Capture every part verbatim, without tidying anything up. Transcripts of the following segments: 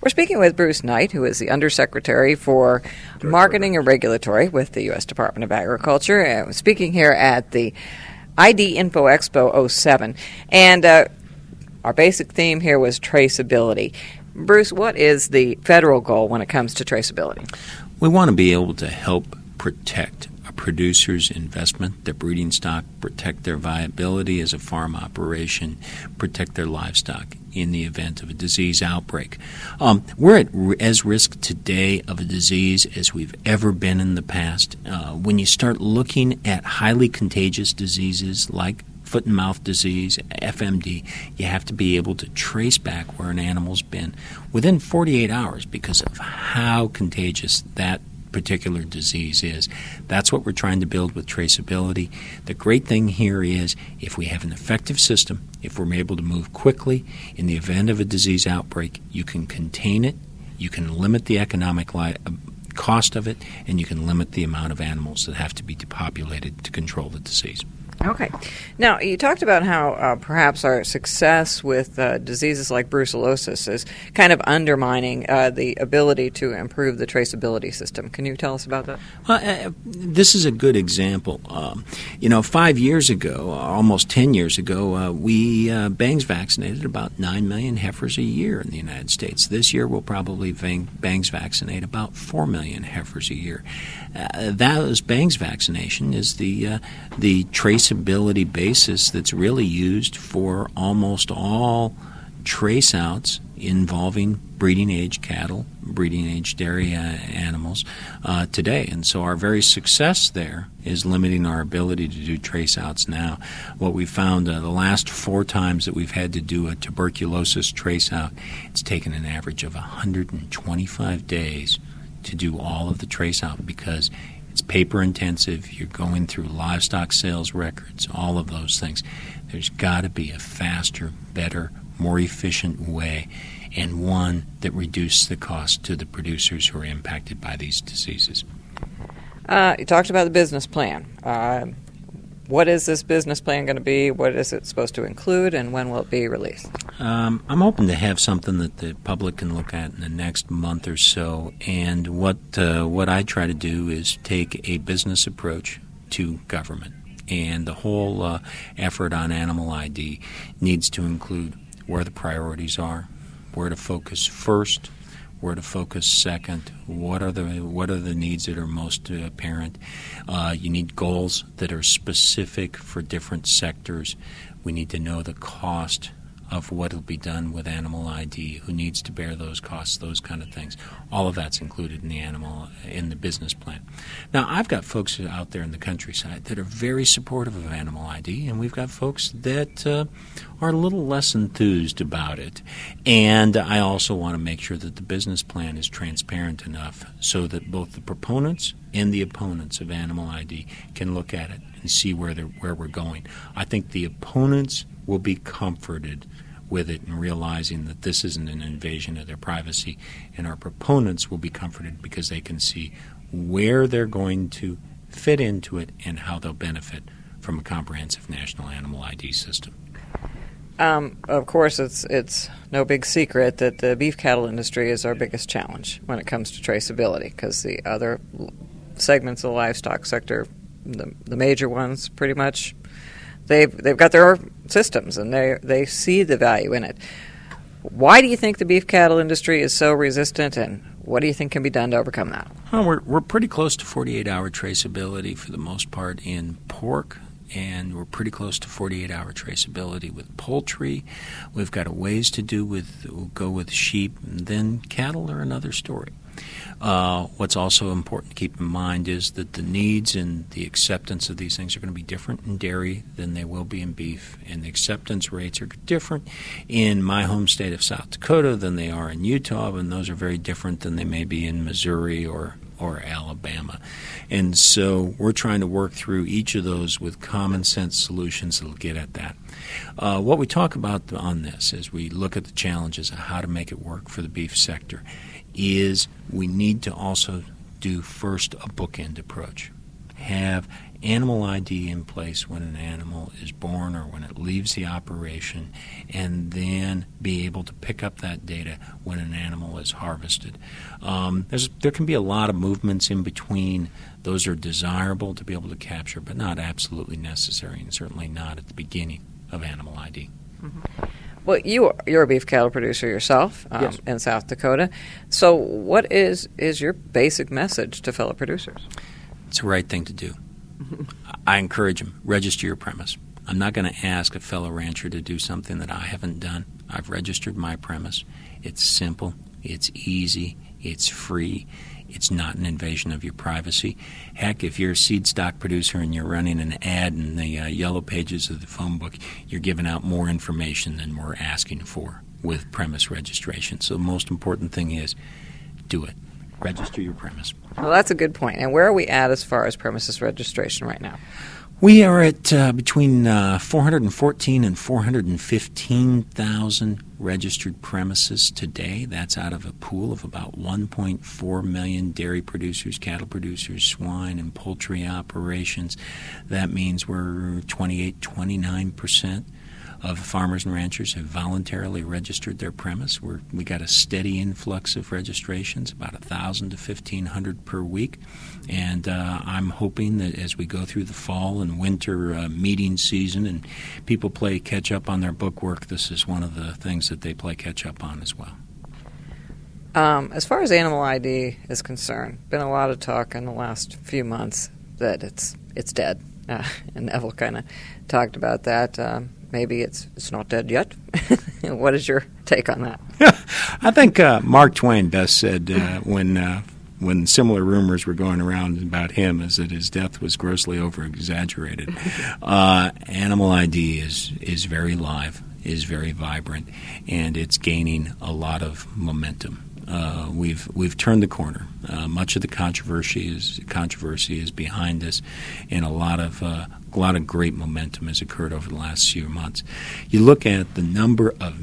We're speaking with Bruce Knight, who is the Undersecretary for Marketing and Regulatory with the U S Department of Agriculture. And we're speaking here at the I D Info Expo oh seven. And uh, our basic theme here was traceability. Bruce, what is the federal goal when it comes to traceability? We want to be able to help protect a producer's investment, their breeding stock, protect their viability as a farm operation, protect their livestock in the event of a disease outbreak. Um, we're at r- as risk today of a disease as we've ever been in the past. Uh, when you start looking at highly contagious diseases like foot and mouth disease, F M D, you have to be able to trace back where an animal's been within forty-eight hours because of how contagious that particular disease is. That's what we're trying to build with traceability. The great thing here is if we have an effective system, if we're able to move quickly in the event of a disease outbreak, you can contain it, you can limit the economic li- cost of it, and you can limit the amount of animals that have to be depopulated to control the disease. Okay. Now, you talked about how uh, perhaps our success with uh, diseases like brucellosis is kind of undermining uh, the ability to improve the traceability system. Can you tell us about that? Well, uh, this is a good example. Um, you know, five years ago, almost ten years ago, uh, we uh, bangs vaccinated about nine million heifers a year in the United States. This year, we'll probably bang, bangs vaccinate about four million heifers a year. Uh, that bangs vaccination is the uh, the traceability basis that's really used for almost all trace outs involving breeding age cattle, breeding age dairy uh, animals uh, today. And so our very success there is limiting our ability to do trace outs now. What we found uh, the last four times that we've had to do a tuberculosis trace out, it's taken an average of one hundred twenty-five days to do all of the trace out because it's paper intensive. You're going through livestock sales records, all of those things. There's got to be a faster, better, more efficient way, and one that reduces the cost to the producers who are impacted by these diseases. Uh, you talked about the business plan. Uh, what is this business plan going to be? What is it supposed to include, and when will it be released? Um, I'm hoping to have something that the public can look at in the next month or so. And what uh, what I try to do is take a business approach to government. And the whole uh, effort on Animal I D needs to include where the priorities are, where to focus first, where to focus second, what are the what are the needs that are most uh, apparent. Uh, you need goals that are specific for different sectors. We need to know the cost of what will be done with Animal I D, who needs to bear those costs, those kind of things. All of that's included in the animal in the business plan. Now, I've got folks out there in the countryside that are very supportive of Animal I D, and we've got folks that uh, are a little less enthused about it. And I also want to make sure that the business plan is transparent enough so that both the proponents and the opponents of Animal I D can look at it and see where they're, where we're going. I think the opponents will be comforted with it and realizing that this isn't an invasion of their privacy, and our proponents will be comforted because they can see where they're going to fit into it and how they'll benefit from a comprehensive national animal I D system. Um, of course, it's it's no big secret that the beef cattle industry is our biggest challenge when it comes to traceability, because the other segments of the livestock sector, the, the major ones, pretty much, they've they've got their systems and they they see the value in it. Why do you think the beef cattle industry is so resistant, and what do you think can be done to overcome that? Well, we're we're pretty close to forty-eight hour traceability for the most part in pork. And we're pretty close to forty-eight hour traceability with poultry. We've got a ways to do with, we'll go with sheep, and then cattle are another story. Uh, what's also important to keep in mind is that the needs and the acceptance of these things are going to be different in dairy than they will be in beef, and the acceptance rates are different in my home state of South Dakota than they are in Utah, and those are very different than they may be in Missouri or or Alabama. And so we're trying to work through each of those with common sense solutions that will get at that. Uh, what we talk about on this as we look at the challenges of how to make it work for the beef sector is we need to also do first a bookend approach. have animal I D in place when an animal is born or when it leaves the operation, and then be able to pick up that data when an animal is harvested. Um, there's, there can be a lot of movements in between. Those are desirable to be able to capture, but not absolutely necessary, and certainly not at the beginning of animal I D. Mm-hmm. Well, you are, you're a beef cattle producer yourself um, yes. in South Dakota. So what is, is your basic message to fellow producers? It's the right thing to do. I encourage them, register your premise. I'm not going to ask a fellow rancher to do something that I haven't done. I've registered my premise. It's simple. It's easy. It's free. It's not an invasion of your privacy. Heck, if you're a seed stock producer and you're running an ad in the uh, yellow pages of the phone book, you're giving out more information than we're asking for with premise registration. So the most important thing is do it. Register your premise. Well, that's a good point. And where are we at as far as premises registration right now? We are at uh, between uh, four hundred fourteen and four hundred fifteen thousand registered premises today. That's out of a pool of about one point four million dairy producers, cattle producers, swine and poultry operations. That means we're twenty-eight, twenty-nine percent of farmers and ranchers have voluntarily registered their premise. We're, we got a steady influx of registrations, about one thousand to fifteen hundred per week. And uh, I'm hoping that as we go through the fall and winter uh, meeting season and people play catch-up on their bookwork, this is one of the things that they play catch-up on as well. Um, as far as animal I D is concerned, been a lot of talk in the last few months that it's it's dead. Uh, and Neville kind of talked about that. Um, maybe it's it's not dead yet. What is your take on that? I think uh, Mark Twain best said uh, when uh, when similar rumors were going around about him is that his death was grossly over-exaggerated. uh, Animal I D is is very live, is very vibrant, and it's gaining a lot of momentum. Uh, we've we've turned the corner. Uh, much of the controversy is controversy is behind us, and a lot of uh, a lot of great momentum has occurred over the last few months. You look at the number of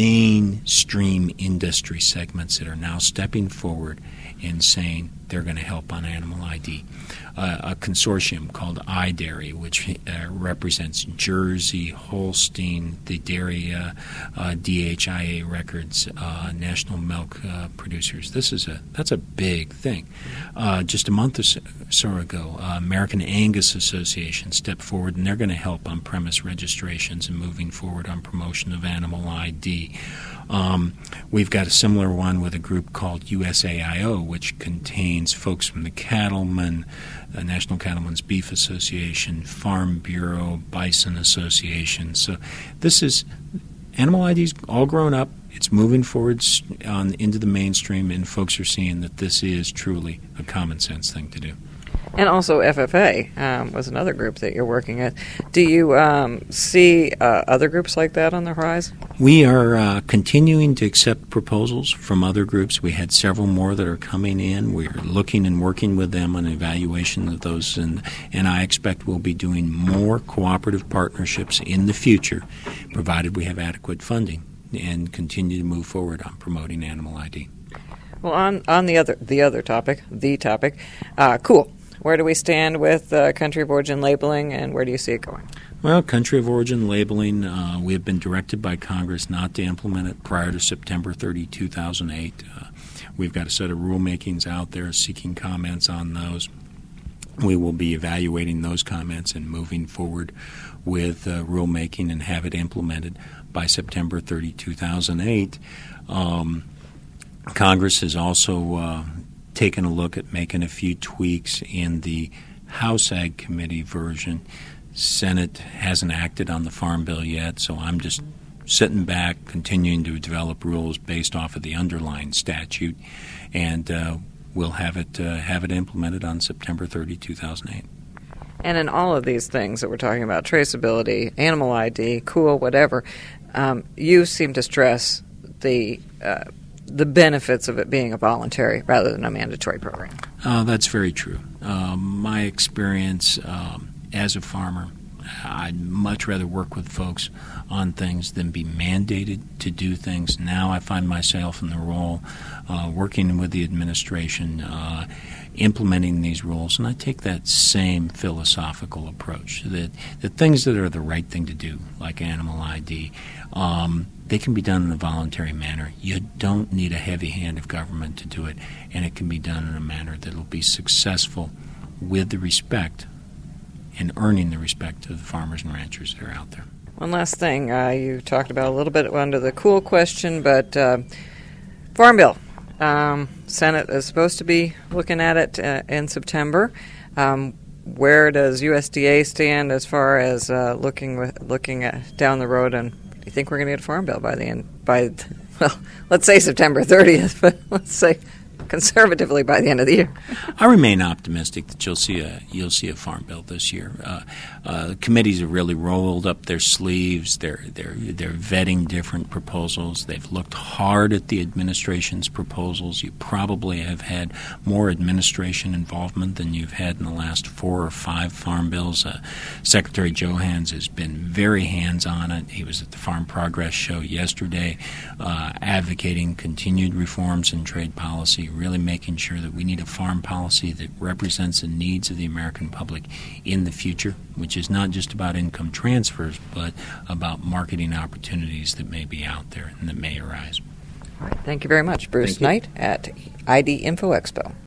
mainstream industry segments that are now stepping forward and saying they're going to help on animal I D. Uh, a consortium called iDairy, which uh, represents Jersey, Holstein, the dairy uh, uh, D H I A records, uh, national milk uh, producers. This is a that's a big thing. Uh, just a month or so, so ago, uh, American Angus Association stepped forward, and they're going to help on premise registrations and moving forward on promotion of animal I D. Um, we've got a similar one with a group called U S A I O, which contains folks from the Cattlemen, the National Cattlemen's Beef Association, Farm Bureau, Bison Association. So this is animal I D's all grown up. It's moving forward on into the mainstream, and folks are seeing that this is truly a common sense thing to do. And also F F A um, was another group that you're working at. Do you um, see uh, other groups like that on the horizon? We are uh, continuing to accept proposals from other groups. We had several more that are coming in. We're looking and working with them on evaluation of those, and, and I expect we'll be doing more cooperative partnerships in the future, provided we have adequate funding, and continue to move forward on promoting animal I D. Well, on, on the other the other topic, the topic, uh, cool. Where do we stand with uh, country of origin labeling, and where do you see it going? Well, country of origin labeling, uh, we have been directed by Congress not to implement it prior to September thirtieth, two thousand eight. Uh, we've got a set of rulemakings out there seeking comments on those. We will be evaluating those comments and moving forward with uh, rulemaking and have it implemented by September thirtieth, two thousand eight. Um, Congress has also uh, taken a look at making a few tweaks in the House Ag Committee version. Senate hasn't acted on the Farm Bill yet, so I'm just sitting back, continuing to develop rules based off of the underlying statute, and uh, we'll have it uh, have it implemented on September thirtieth, two thousand eight. And in all of these things that we're talking about, traceability, animal I D, cool, whatever, um, you seem to stress the uh, the benefits of it being a voluntary rather than a mandatory program. Uh, that's very true. Um, my experience um, as a farmer, I'd much rather work with folks on things than be mandated to do things. Now I find myself in the role uh, working with the administration, uh, implementing these rules, and I take that same philosophical approach that the things that are the right thing to do, like animal I D, um, they can be done in a voluntary manner. You don't need a heavy hand of government to do it, and it can be done in a manner that will be successful with the respect and earning the respect of the farmers and ranchers that are out there. One last thing, uh, you talked about a little bit under the cool question, but uh, Farm Bill. Um, Senate is supposed to be looking at it uh, in September. Um, where does U S D A stand as far as uh, looking with, looking at down the road? And do you think we're going to get a Farm Bill by the end? By well, let's say September thirtieth, but let's say conservatively by the end of the year. I remain optimistic that you'll see a you'll see a farm bill this year. Uh, uh, committees have really rolled up their sleeves. They're they're they're vetting different proposals. They've looked hard at the administration's proposals. You probably have had more administration involvement than you've had in the last four or five farm bills. Uh, Secretary Johans has been very hands-on it. He was at the Farm Progress Show yesterday, uh, advocating continued reforms in trade policy, really making sure that we need a farm policy that represents the needs of the American public in the future, which is not just about income transfers, but about marketing opportunities that may be out there and that may arise. All right. Thank you very much. Bruce Knight at I D Info Expo.